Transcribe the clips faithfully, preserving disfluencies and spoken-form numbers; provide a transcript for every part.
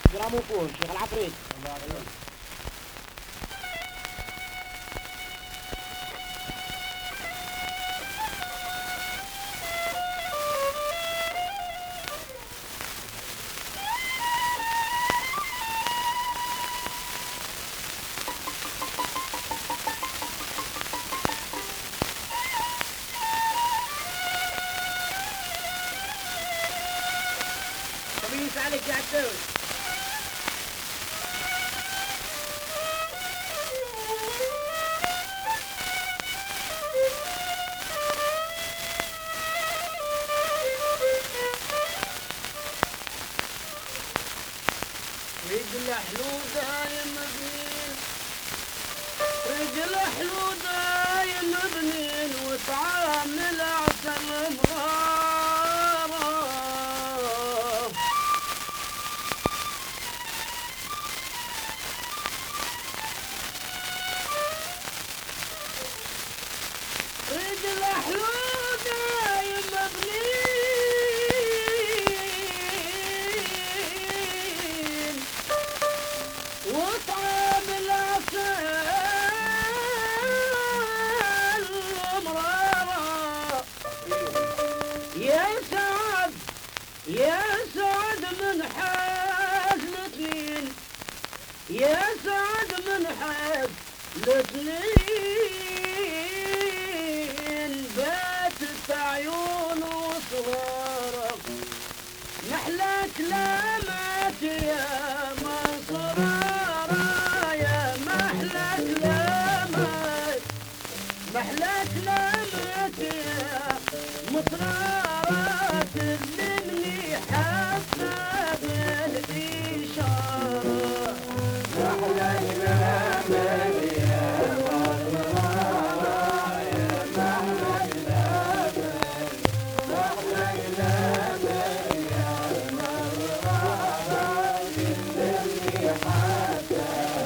جراموفون شيخ العفريت. خميس عليك يا عدوي. رجل حلو دايم بنين، رجل حلو دايم بنين، وطعام العسل مرارة. رجل حلو دايم بنين، وطعام العسل مرارة. يا سعد يا سعد من حاج الاثنين، يا سعد من حاج الاثنين، باتت عيونه صغارة. محلى كلامات يا مصرارة، يا محلى كلامات، محلى كلامات يا مصرارة، تلمني حتى بالإشارة. محلى كلامات يا مصرارة، يا محلى كلامات، محلى كلامات يا مصرارة، تلمني حتى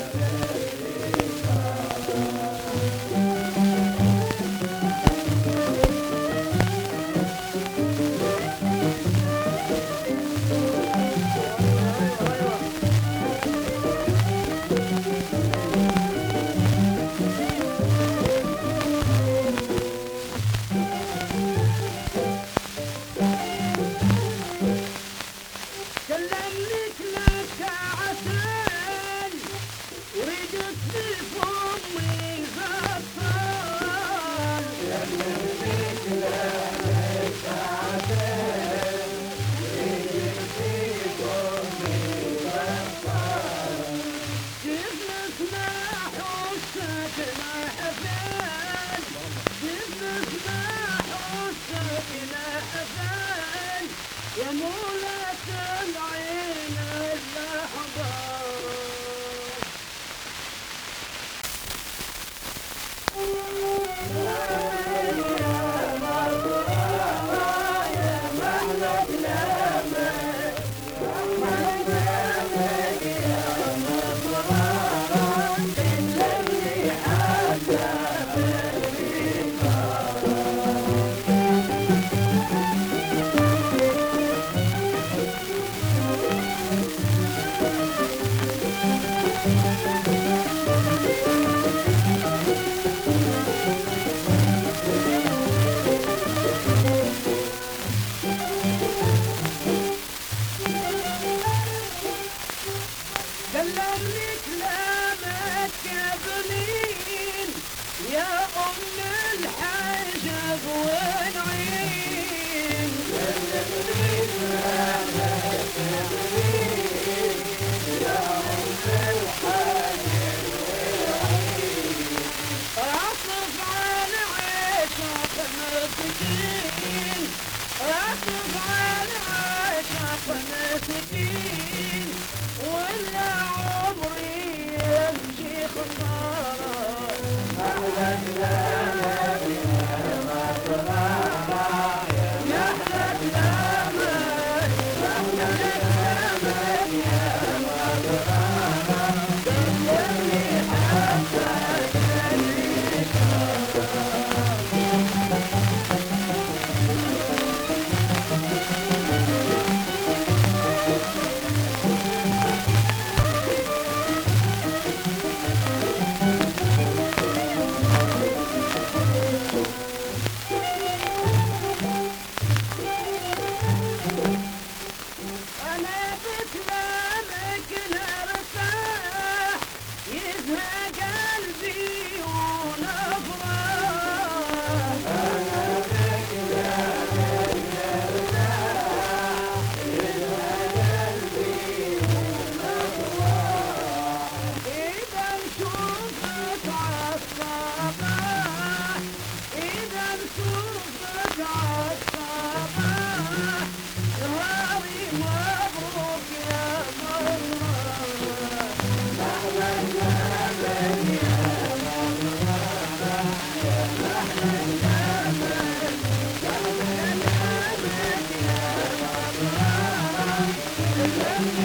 كلمني كلاك عسل، وريدت في فمي زفان. كلمني كلاك عسل، وريدت في فمي زفان. كيف نسمع حسك الأحفال، كيف نسمع حسك الأحفال، يا مولاة العين الأحضان.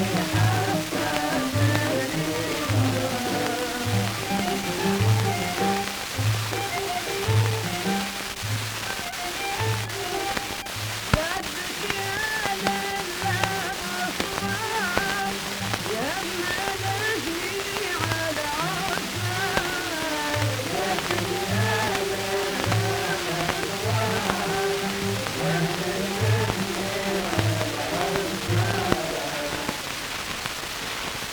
حبيبي